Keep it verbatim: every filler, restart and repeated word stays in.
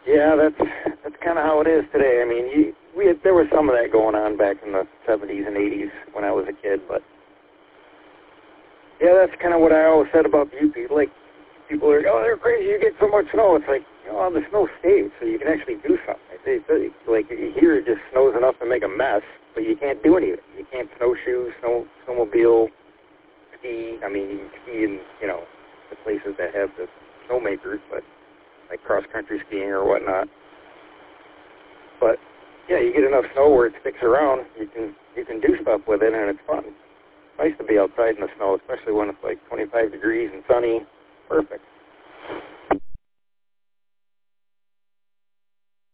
Yeah, that's that's kind of how it is today. I mean, you, we had, there was some of that going on back in the seventies and eighties when I was a kid, but yeah, that's kind of what I always said about the U P. Like, people are, oh, they're crazy, you get so much snow. It's like, you know, the snow stays, so you can actually do something. It's, it's, like, here it just snows enough to make a mess, but you can't do anything. You can't snowshoe, snow, snowmobile, ski. I mean, you can ski in, you know, the places that have the snowmakers, but like cross-country skiing or whatnot. But, yeah, you get enough snow where it sticks around, you can you can do stuff with it, and it's fun. It's nice to be outside in the snow, especially when it's like twenty-five degrees and sunny. Perfect.